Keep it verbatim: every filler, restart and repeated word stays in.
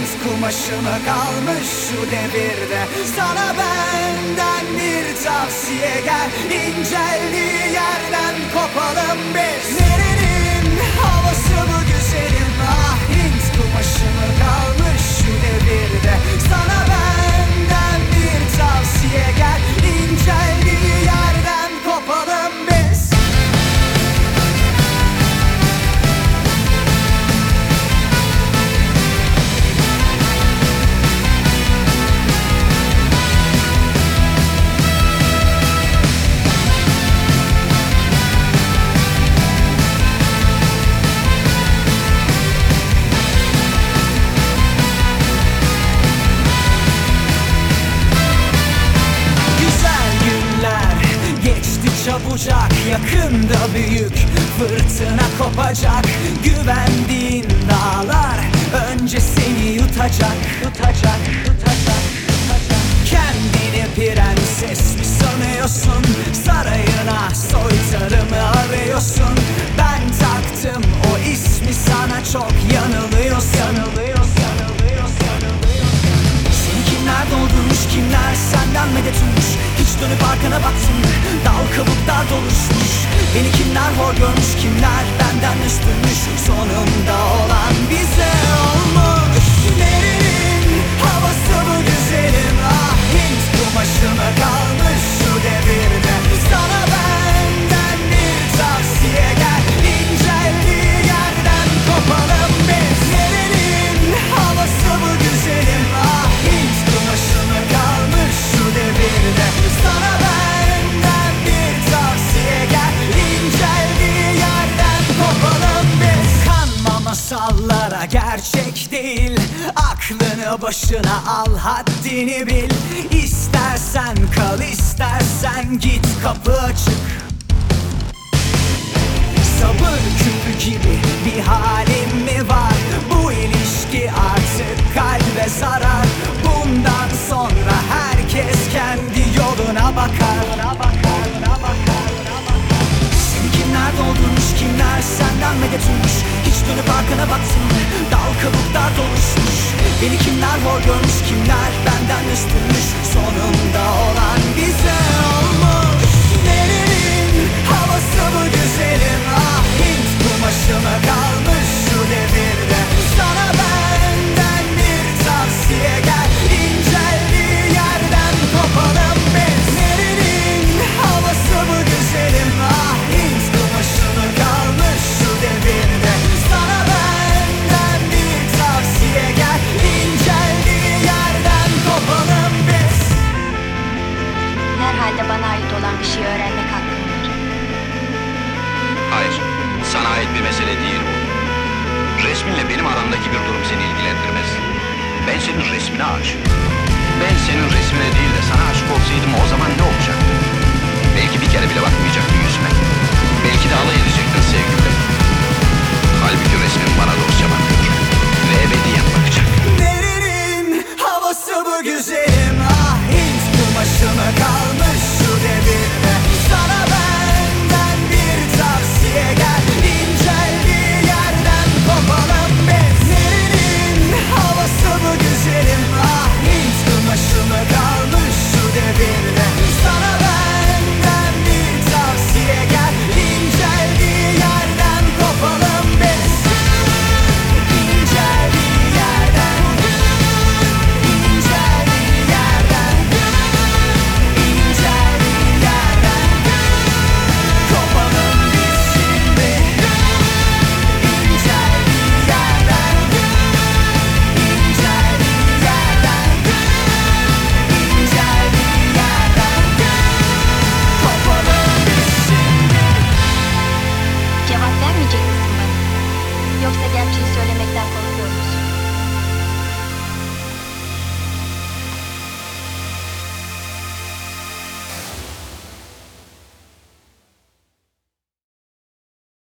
kumaşı mı kalmış şu devirde? Sana benden bir tavsiye, gel inceldiği yerden kopalım biz. Nerenin havası bu güzelim? Ah, Hint kumaşı mı kalmış şu devirde? Sana benden bir tavsiye, gel inceldiği yerden kopalım biz. Çabucak, yakında büyük fırtına kopacak. Güvendiğin dağlar önce seni yutacak, yutacak, yutacak, yutacak. Kendini prenses mi sanıyorsun? Sarayına soytarımı arıyorsun. Ben taktım o ismi sana, çok yanılıyorsun, yanılıyorsun, yanılıyorsun, yanılıyorsun. Seni kimler doldurmuş, kimler senden medet ummuş? Hiç dönüp arkana baktın mı? Dal kabuklar doluşmuş. Beni kimler hor görmüş, kimler benden üstünmüş? Sonunda olan bize olmuş. Nerenin havası bu güzelim? Ah, Hint kumaşı mı kalmış şu devirde? Sana benden bir tavsiye, gel inceldiği yerden kopalım biz. Nerenin havası bu güzelim? Ah, Hint kumaşı mı kalmış şu devirde? Sana benden bir tavsiye, gel inceldiği yerden kopalım biz. Kanma masallara, gerçek değil. Aklını başına al, haddini bil. İstersen kal, istersen git, kapı açık. Sabır küpü gibi bir halim mi var? Bu ilişki artık kalbe zarar. Bundan sonra herkes kendi yoluna bakar. Seni kimler doldurmuş, kimler senden medet ummuş? Hiç dönüp arkana baktın mı? Dal kabuklar doluşmuş. Beni kimler hor görmüş, kimler benden üstünmüş? Sonunda olan bize olmuş. Nerenin havası bu güzelim? Ah, Hint kumaşı mı kalmış şu devirde? Sana benden bir tavsiye, gel inceldiği yerden kopalım biz. Nerenin havası bu güzelim? Ah, Hint kumaşı mı kalmış şu devirde? Sana benden bir tavsiye, gel inceldiği yerden kopalım biz. Herhalde bana ait olan bir şey öğrenmek hakkım var. Hayır, sana ait bir mesele değil bu. Resminle benim aramdaki bir durum seni ilgilendirmez. Ben senin resmine aşığım. Ben senin resmine değil de sana aşık olsaydım o zaman ne olacaktı? Belki bir kere bile bakmayacaktın yüzüme. Belki de alay edecektin sevgimle.